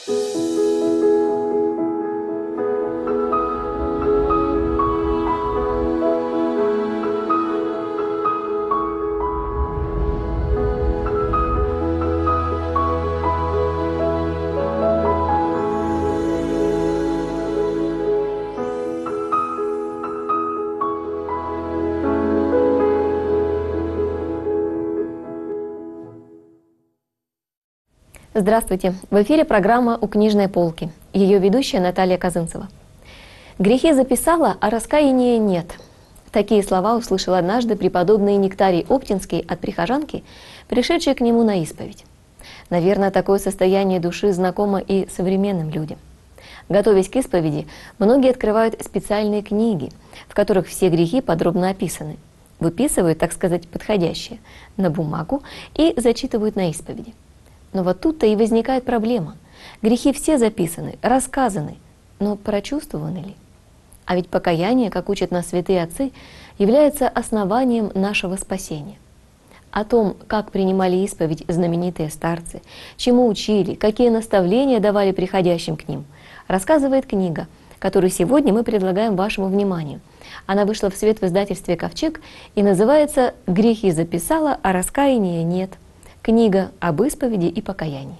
Здравствуйте! В эфире программа «У книжной полки». Ее ведущая Наталья Казынцева. «Грехи записала, а раскаяния нет». Такие слова услышал однажды преподобный Нектарий Оптинский от прихожанки, пришедшей к нему на исповедь. Наверное, такое состояние души знакомо и современным людям. Готовясь к исповеди, многие открывают специальные книги, в которых все грехи подробно описаны, выписывают, так сказать, подходящие, на бумагу и зачитывают на исповеди. Но вот тут-то и возникает проблема. Грехи все записаны, рассказаны, но прочувствованы ли? А ведь покаяние, как учат нас святые отцы, является основанием нашего спасения. О том, как принимали исповедь знаменитые старцы, чему учили, какие наставления давали приходящим к ним, рассказывает книга, которую сегодня мы предлагаем вашему вниманию. Она вышла в свет в издательстве «Ковчег» и называется «Грехи записала, а раскаяния нет». Книга об исповеди и покаянии.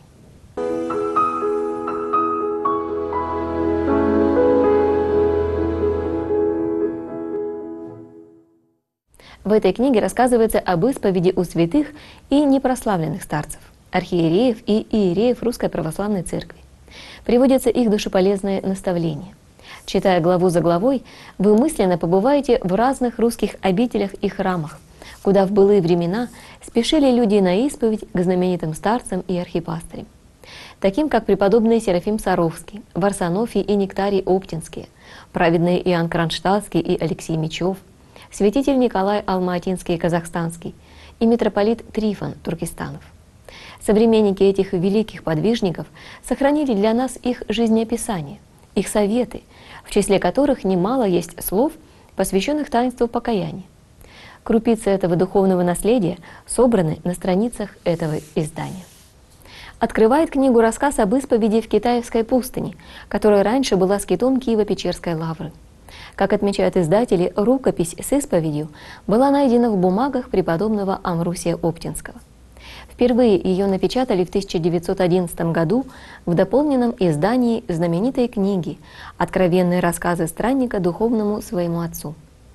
В этой книге рассказывается об исповеди у святых и непрославленных старцев, архиереев и иереев Русской Православной Церкви. Приводятся их душеполезные наставления. Читая главу за главой, вы мысленно побываете в разных русских обителях и храмах, куда в былые времена спешили люди на исповедь к знаменитым старцам и архипастырям, таким как преподобный Серафим Саровский, Варсонофий и Нектарий Оптинские, праведный Иоанн Кронштадтский и Алексей Мечев, святитель Николай Алматинский и Казахстанский и митрополит Трифон Туркестанов. Современники этих великих подвижников сохранили для нас их жизнеописание, их советы, в числе которых немало есть слов, посвященных таинству покаяния. Крупицы этого духовного наследия собраны на страницах этого издания. Открывает книгу рассказ об исповеди в Китаевской пустыне, которая раньше была скитом Киево-Печерской лавры. Как отмечают издатели, рукопись с исповедью была найдена в бумагах преподобного Амвросия Оптинского. Впервые ее напечатали в 1911 году в дополненном издании знаменитой книги «Откровенные рассказы странника духовному своему отцу».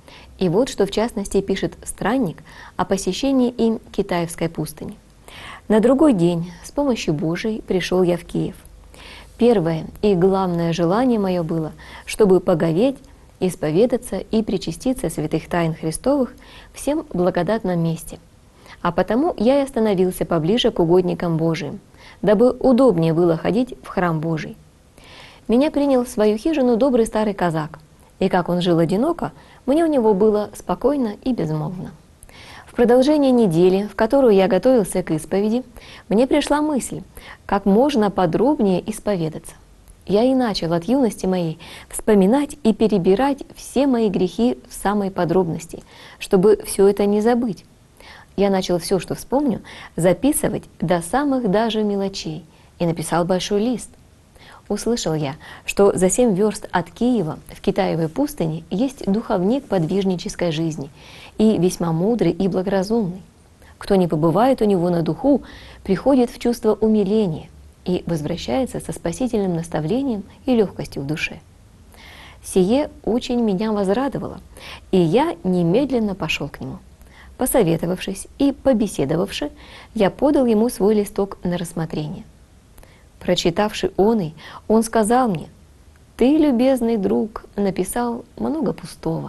И вот что в частности пишет странник о посещении им Китаевской пустыни. «На другой день с помощью Божией пришел я в Киев. Первое и главное желание мое было, чтобы поговеть, исповедаться и причаститься святых тайн Христовых всем благодатном месте. А потому я и остановился поближе к угодникам Божиим, дабы удобнее было ходить в храм Божий. Меня принял в свою хижину добрый старый казак, и как он жил одиноко, мне у него было спокойно и безмолвно. В продолжение недели, в которую я готовился к исповеди, мне пришла мысль, как можно подробнее исповедаться. Я и начал от юности моей вспоминать и перебирать все мои грехи в самой подробности, чтобы все это не забыть. Я начал все, что вспомню, записывать до самых даже мелочей и написал большой лист. Услышал я, что за 7 верст от Киева в Китаевой пустыне есть духовник подвижнической жизни и весьма мудрый и благоразумный. Кто не побывает у него на духу, приходит в чувство умиления и возвращается со спасительным наставлением и легкостью в душе. Сие очень меня возрадовало, и я немедленно пошел к нему. Посоветовавшись и побеседовавши, я подал ему свой листок на рассмотрение. Прочитавши оный, он сказал мне: «Ты, любезный друг, написал много пустого».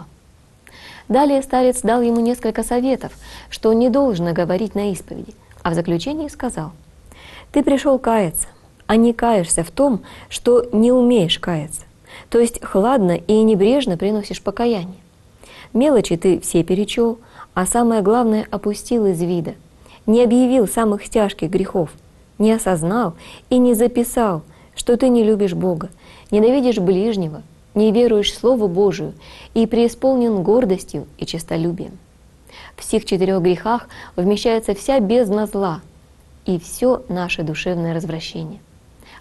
Далее старец дал ему несколько советов, что не должно говорить на исповеди, а в заключении сказал: «Ты пришел каяться, а не каешься в том, что не умеешь каяться, то есть хладно и небрежно приносишь покаяние. Мелочи ты все перечел, а самое главное опустил из вида, не объявил самых тяжких грехов, не осознал и не записал, что ты не любишь Бога, ненавидишь ближнего, не веруешь Слову Божию и преисполнен гордостью и честолюбием. В сих 4 грехах вмещается вся бездна зла и все наше душевное развращение.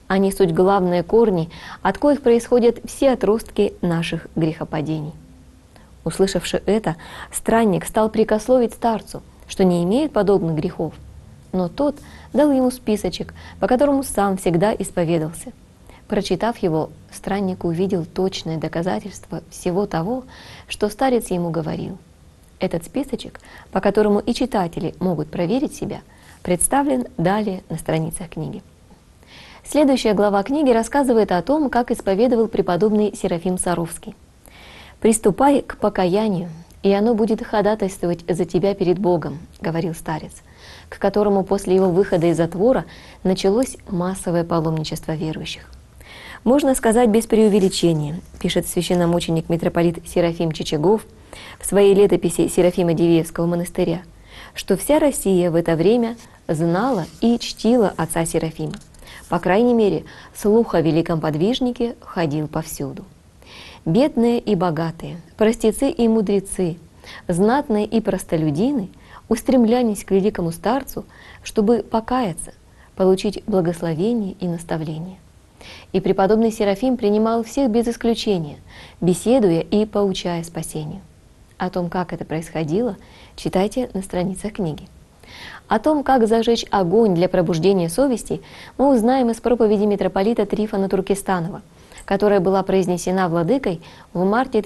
Они суть главные корни, от коих происходят все отростки наших грехопадений». Услышавши это, странник стал прикословить старцу, что не имеет подобных грехов. Но тот дал ему списочек, по которому сам всегда исповедался. Прочитав его, странник увидел точное доказательство всего того, что старец ему говорил. Этот списочек, по которому и читатели могут проверить себя, представлен далее на страницах книги. Следующая глава книги рассказывает о том, как исповедовал преподобный Серафим Саровский. «Приступай к покаянию, и оно будет ходатайствовать за тебя перед Богом», — говорил старец, к которому после его выхода из затвора началось массовое паломничество верующих. «Можно сказать без преувеличения», — пишет священномученик митрополит Серафим Чичагов в своей летописи Серафима Дивеевского монастыря, что вся Россия в это время знала и чтила отца Серафима. По крайней мере, слух о великом подвижнике ходил повсюду. Бедные и богатые, простецы и мудрецы, знатные и простолюдины устремлялись к великому старцу, чтобы покаяться, получить благословение и наставление. И преподобный Серафим принимал всех без исключения, беседуя и поучая спасению. О том, как это происходило, читайте на страницах книги. О том, как зажечь огонь для пробуждения совести, мы узнаем из проповеди митрополита Трифона Туркестанова, которая была произнесена владыкой в марте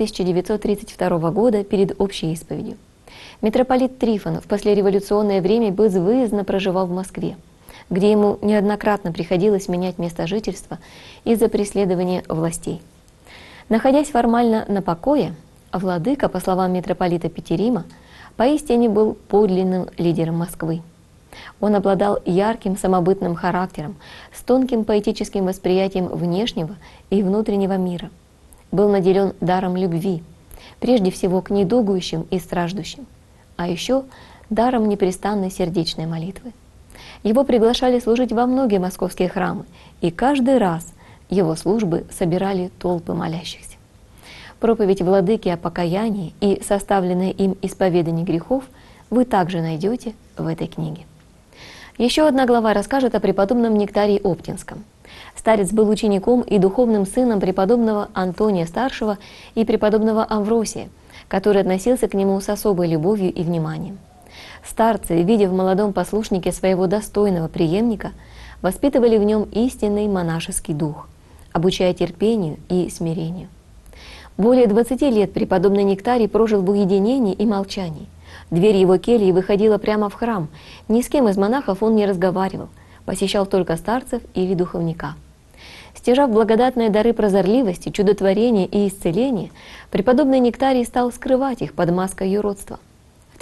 1932 года перед общей исповедью. Митрополит Трифон в послереволюционное время безвыездно проживал в Москве, где ему неоднократно приходилось менять место жительства из-за преследования властей. Находясь формально на покое, владыка, по словам митрополита Петерима, поистине был подлинным лидером Москвы. Он обладал ярким самобытным характером, с тонким поэтическим восприятием внешнего и внутреннего мира. Был наделен даром любви, прежде всего к недугующим и страждущим, а еще даром непрестанной сердечной молитвы. Его приглашали служить во многие московские храмы, и каждый раз его службы собирали толпы молящихся. Проповедь владыки о покаянии и составленное им исповедание грехов вы также найдете в этой книге. Еще одна глава расскажет о преподобном Нектарии Оптинском. Старец был учеником и духовным сыном преподобного Антония Старшего и преподобного Амвросия, который относился к нему с особой любовью и вниманием. Старцы, видя в молодом послушнике своего достойного преемника, воспитывали в нем истинный монашеский дух, обучая терпению и смирению. Более 20 лет преподобный Нектарий прожил в уединении и молчании. Дверь его кельи выходила прямо в храм, ни с кем из монахов он не разговаривал, посещал только старцев или духовника. Стяжав благодатные дары прозорливости, чудотворения и исцеления, преподобный Нектарий стал скрывать их под маской юродства. В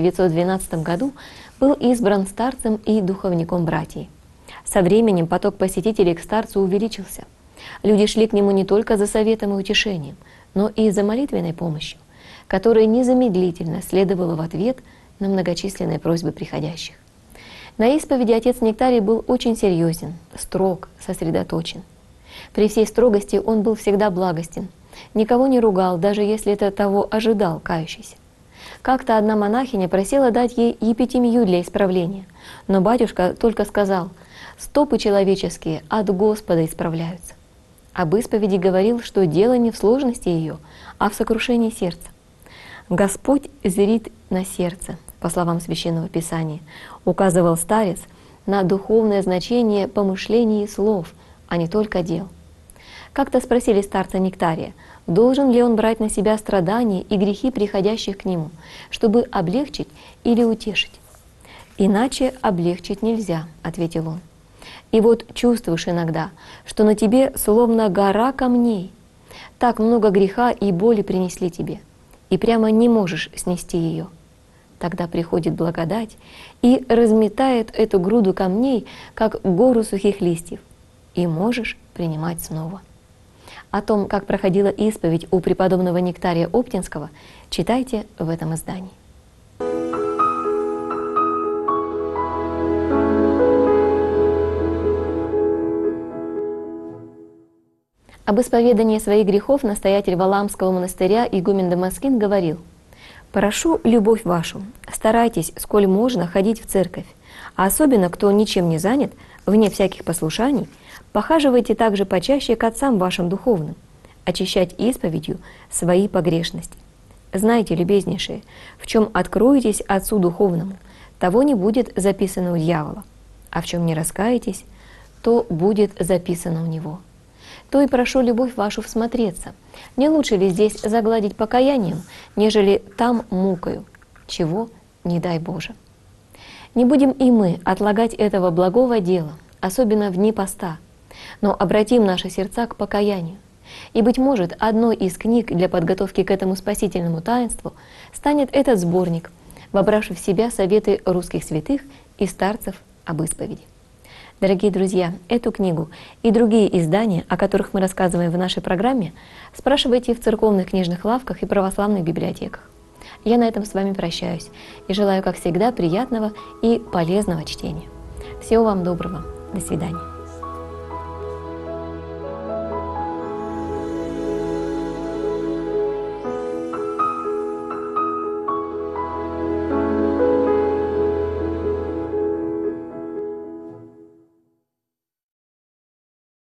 1912 году был избран старцем и духовником братьев. Со временем поток посетителей к старцу увеличился. Люди шли к нему не только за советом и утешением, но и за молитвенной помощью, которая незамедлительно следовала в ответ на многочисленные просьбы приходящих. На исповеди отец Нектарий был очень серьезен, строг, сосредоточен. При всей строгости он был всегда благостен, никого не ругал, даже если это того ожидал кающийся. Как-то одна монахиня просила дать ей епитемию для исправления, но батюшка только сказал: «Стопы человеческие от Господа исправляются». Об исповеди говорил, что дело не в сложности ее, а в сокрушении сердца. «Господь зрит на сердце», по словам Священного Писания, указывал старец на духовное значение помышлений и слов, а не только дел. Как-то спросили старца Нектария, должен ли он брать на себя страдания и грехи приходящих к нему, чтобы облегчить или утешить. «Иначе облегчить нельзя», — ответил он. «И вот чувствуешь иногда, что на тебе словно гора камней. Так много греха и боли принесли тебе, и прямо не можешь снести ее. Тогда приходит благодать и разметает эту груду камней, как гору сухих листьев, и можешь принимать снова». О том, как проходила исповедь у преподобного Нектария Оптинского, читайте в этом издании. Об исповедании своих грехов настоятель Валаамского монастыря игумен Дамаскин говорил: «Прошу любовь вашу, старайтесь, сколь можно, ходить в церковь, а особенно, кто ничем не занят, вне всяких послушаний, Похаживайте также почаще к отцам вашим духовным, очищать исповедью свои погрешности. Знайте, любезнейшие, в чем откроетесь Отцу Духовному, того не будет записано у дьявола, а в чем не раскаетесь, то будет записано у него. То и прошу любовь вашу всмотреться, не лучше ли здесь загладить покаянием, нежели там мукою, чего не дай Боже. Не будем и мы отлагать этого благого дела, особенно в дни поста, но обратим наши сердца к покаянию. И, быть может, одной из книг для подготовки к этому спасительному таинству станет этот сборник, вобравший в себя советы русских святых и старцев об исповеди. Дорогие друзья, эту книгу и другие издания, о которых мы рассказываем в нашей программе, спрашивайте в церковных книжных лавках и православных библиотеках. Я на этом с вами прощаюсь и желаю, как всегда, приятного и полезного чтения. Всего вам доброго. До свидания.